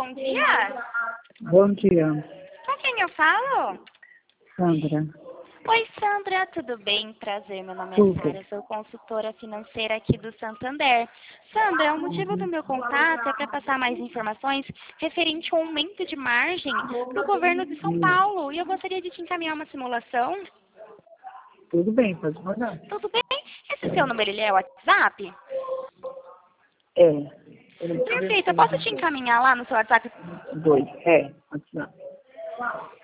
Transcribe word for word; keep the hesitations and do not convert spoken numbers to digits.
bom dia. Bom dia, Com quem eu falo? Sandra. Oi, Sandra, tudo bem? Prazer, meu nome é Tudo. Sara, sou consultora financeira aqui do Santander. Sandra, o motivo do meu contato é para passar mais informações referente ao aumento de margem do governo de São Paulo. E eu gostaria de te encaminhar uma simulação. Tudo bem, pode mandar. Tudo bem? Esse seu número, ele é o WhatsApp? É. Perfeito, eu posso te encaminhar lá no seu WhatsApp? Dois. É, pode mandar.